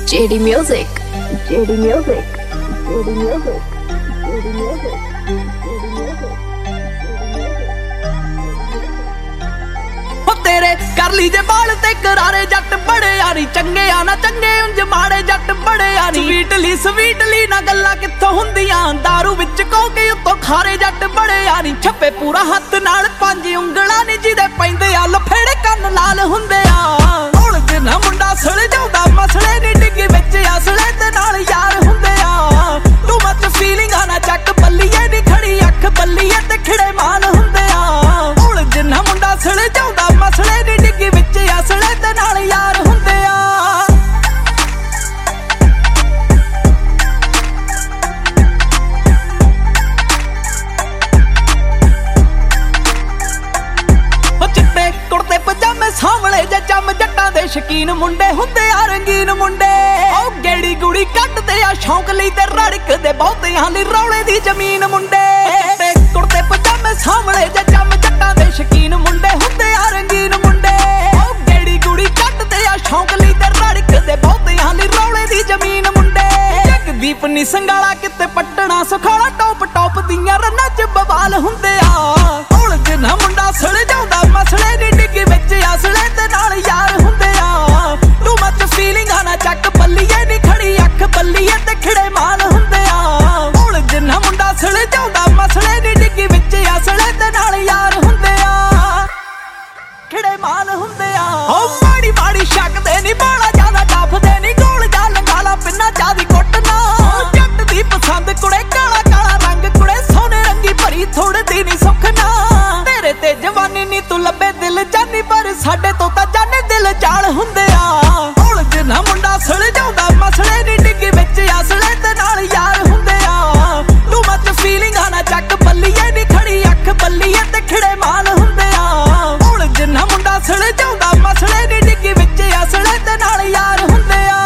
JD Music, JD Music, JD Music, JD Music, JD Music. तेरे कर लीजे बाल ते करारे जट बड़े यारी चंगे आना चंगे उंज माड़े जट बड़े यारी स्वीटली ना गल्ला कित्थों हुंदियां दारू विच कोके उत्तों खारे जट बड़े यारी छप्पे पूरा हत्थ नाल पंज उंगलां नी जिदे पैंदे आ लफेड़े कन्न लाल हुंदे आ हुण जिन्ना मुंडा सड़ जाउंदा मसले नी डिग्गी विच असले ते नाल यार हुंदे आ तू मच फीलिंग आना चक बल्लीए नी खड़ी अख बल्लीए ते खिड़े मान हुंदे आ हुण जिन्ना मुंडा सड़ जाउंदा मसले नी डिग्गी विच असले ते नाल यार हुंदे आ कुर्ते पजामे सामले जे चम जट्टां दे शकीन मुंडे हुंदे आ रंगीन मुंडे ओ गेड़ी गुड़ी कटदे आ शौक लई ते रड़कदे बहुतियां लई रौले दी जमीन मुंडे कुर्ते पजामे सामले जे चम जट्टां दे शकीन मुंडे हुंदे आ रंगीन मुंडे ओ गेड़ी गुड़ी कटदे आ शौक लई ते रड़कदे बहुतियां लई रौले दी जमीन मुंडे जगदीप नी संगाला किते पट्टना सुखाला टॉप टॉप दियां रन्नां च बवाल हुंदे आ हुण जिन्ना मुंडा सड़ जाउंदा मसले नी डिग्गी विच असले ते नाल यार हुंदे आ तू मच फीलिंग आना चक बल्लीए नी खड़ी अख बल्लीए ते खिड़े मान हुंदे आ हुण जिन्ना मुंडा सड़ जाउंदा मसले नी डिग्गी विच असले ते नाल यार हुंदे आ खिड़े मान हुंदे आ ओ माड़ी माड़ी शक दे नी बाला ज्यादा डफदे नी गोल जा लंगाला पिन्ना जादी कुੱਟना जट दी पसंद कुड़े काला काला रंग कुड़े सोने रंगी भरी थोड़े दी नी सुखना तेरे ते जवानी नी तू लब्बे दिल जानी पर साडे तो तां जाने दिल जाल हुंदे आ हुण जिन्ना मुंडा सड़ जाउंदा मसले नी डिग्गी विच असले ते नाल यार हुंदे आ तू मच फीलिंग आना चक बल्लीए नी खड़ी अख बल्लीए ते खिड़े मान हुंदे आ हुण जिन्ना मुंडा सड़ जाउंदा मसले नी डिग्गी विच असले ते नाल यार हुंदे आ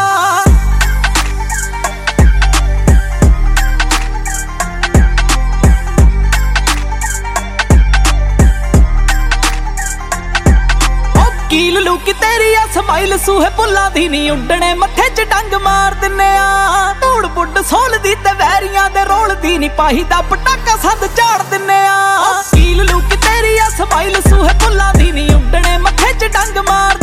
कील लूकी तेरी आ स्माइल सूहे पुल्लां दी नी उड्डणे मत्थे च डंग मार दिन्ने आ धूड़ बुड्ड सोल दी ते वैरियां दे रोल दी नी पाही दा पटाका संद झाड़ दिन्ने आ कील लूकी तेरी आ स्माइल सूहे पुल्लां दी नी उड्डणे मत्थे च डंग मार